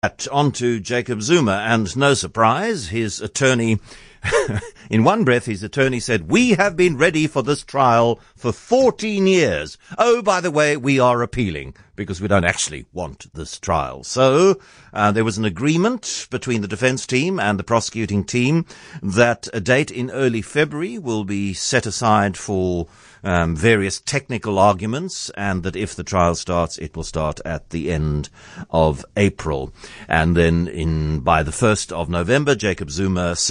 On to Jacob Zuma, and no surprise, his attorney, in one breath, his attorney said, "We have been ready for this trial for 14 years. Oh, by the way, we are appealing because we don't actually want this trial." So there was an agreement between the defense team and the prosecuting team that a date in early February will be set aside for various technical arguments, and that if the trial starts, it will start at the end of April. And then by the 1st of November, Jacob Zuma's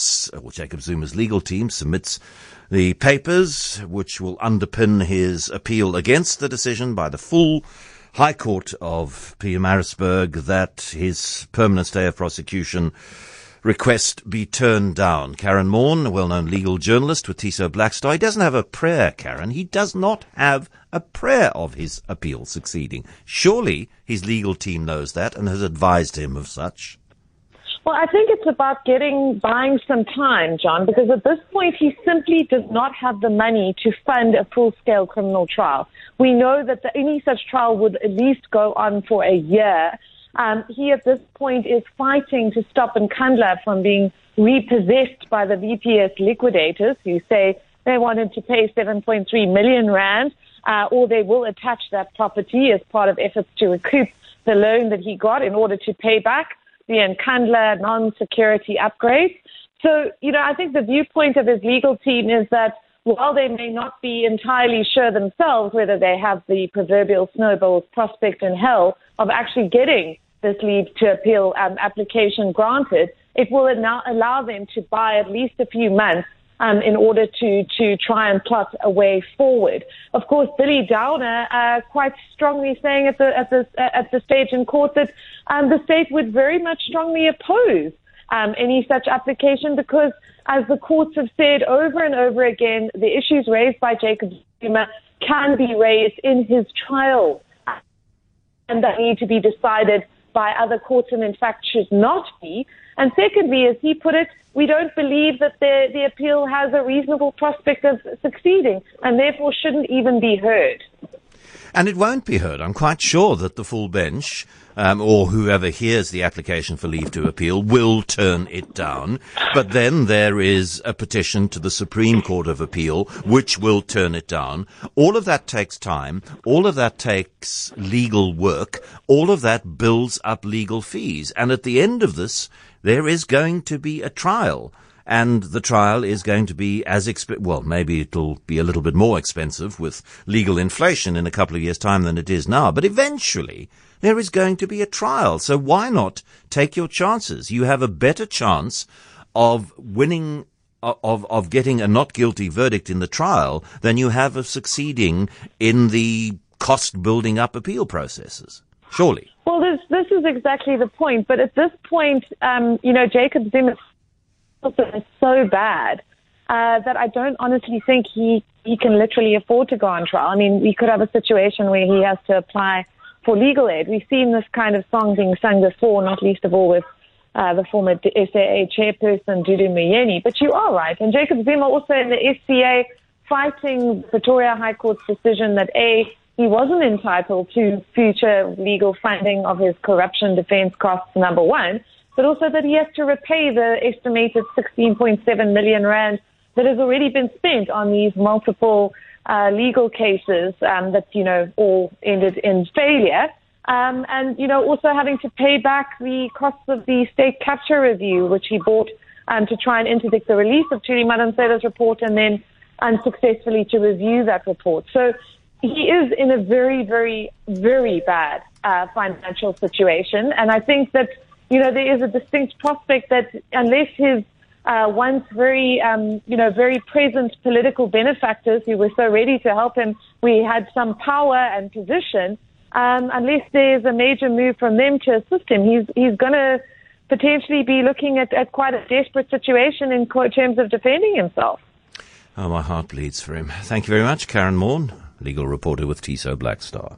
legal team submits the papers which will underpin his appeal against the decision by the full High Court of Pietermaritzburg that his permanent stay of prosecution request be turned down. Karen Maughan, a well-known legal journalist with Tiso Blackstar. He doesn't have a prayer, Karen. He does not have a prayer of his appeal succeeding. Surely his legal team knows that and has advised him of such. Well, I think it's about buying some time, John, because at this point he simply does not have the money to fund a full-scale criminal trial. We know that any such trial would at least go on for a year. He at this point is fighting to stop Nkandla from being repossessed by the VPS liquidators who say they wanted to pay 7.3 million rand, or they will attach that property as part of efforts to recoup the loan that he got in order to pay back the Nkandla non-security upgrades. So, I think the viewpoint of his legal team is that while they may not be entirely sure themselves whether they have the proverbial snowball's prospect in hell of actually getting this leave to appeal application granted, it will now allow them to buy at least a few months in order to try and plot a way forward. Of course, Billy Downer quite strongly saying at the stage in court that the state would very much strongly oppose any such application because, as the courts have said over and over again, the issues raised by Jacob Zuma can be raised in his trial and that need to be decided by other courts and in fact should not be. And secondly, as he put it, we don't believe that the appeal has a reasonable prospect of succeeding and therefore shouldn't even be heard. And it won't be heard. I'm quite sure that the full bench, or whoever hears the application for leave to appeal, will turn it down. But then there is a petition to the Supreme Court of Appeal, which will turn it down. All of that takes time. All of that takes legal work. All of that builds up legal fees. And at the end of this, there is going to be a trial. And the trial is going to be maybe it'll be a little bit more expensive with legal inflation in a couple of years' time than it is now. But eventually, there is going to be a trial. So why not take your chances? You have a better chance of winning, of getting a not guilty verdict in the trial than you have of succeeding in the cost building up appeal processes. Surely. Well, this is exactly the point. But at this point, Jacob Zuma is so bad that I don't honestly think he can literally afford to go on trial. I mean, we could have a situation where he has to apply for legal aid. We've seen this kind of song being sung before, not least of all with the former SAA chairperson, Dudu Myeni. But you are right. And Jacob Zuma also in the SCA fighting Pretoria High Court's decision that he wasn't entitled to future legal funding of his corruption defense costs, number one, but also that he has to repay the estimated 16.7 million rand that has already been spent on these multiple legal cases that, all ended in failure. And, also having to pay back the costs of the state capture review, which he bought to try and interdict the release of Thuli Madonsela's report and then unsuccessfully to review that report. So he is in a very, very, very bad financial situation. And I think that there is a distinct prospect that unless his once very, very present political benefactors who were so ready to help him, we had some power and position, unless there's a major move from them to assist him, he's going to potentially be looking at quite a desperate situation in terms of defending himself. Oh, my heart bleeds for him. Thank you very much, Karen Maughan, legal reporter with Tiso Blackstar.